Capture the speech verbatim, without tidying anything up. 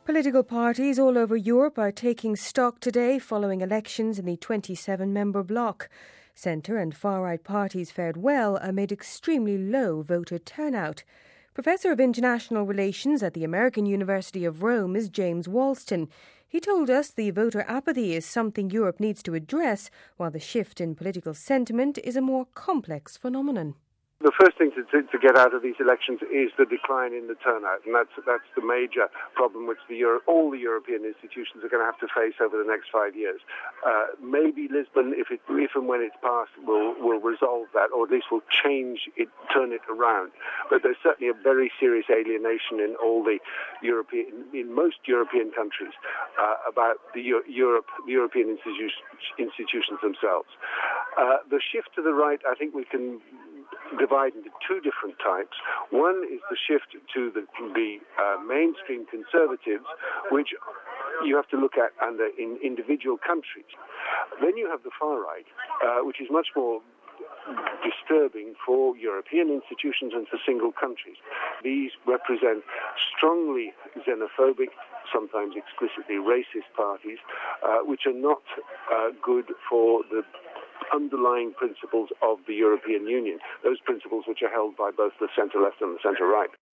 Political parties all over Europe are taking stock today following elections in the twenty-seven member bloc. Centre and far-right parties fared well amid extremely low voter turnout. Professor of International Relations at the American University of Rome is James Walston. He told us the voter apathy is something Europe needs to address, while the shift in political sentiment is a more complex phenomenon. The first thing to, to, to get out of these elections is the decline in the turnout, and that's that's the major problem which the Euro, all the European institutions are going to have to face over the next five years. Uh, maybe Lisbon, if it, if and when it's passed, will will resolve that, or at least will change it, turn it around. But there's certainly a very serious alienation in all the European, in most European countries, uh, about the Euro, Europe, the European institutions, institutions themselves. Uh, the shift to the right, I think we can divide into two different types. One is the shift to the, the uh, mainstream conservatives, which you have to look at under in individual countries. Then you have the far right, uh, which is much more disturbing for European institutions and for single countries. These represent strongly xenophobic, sometimes explicitly racist parties, uh, which are not uh, good for the underlying principles of the European Union, those principles which are held by both the centre-left and the centre-right.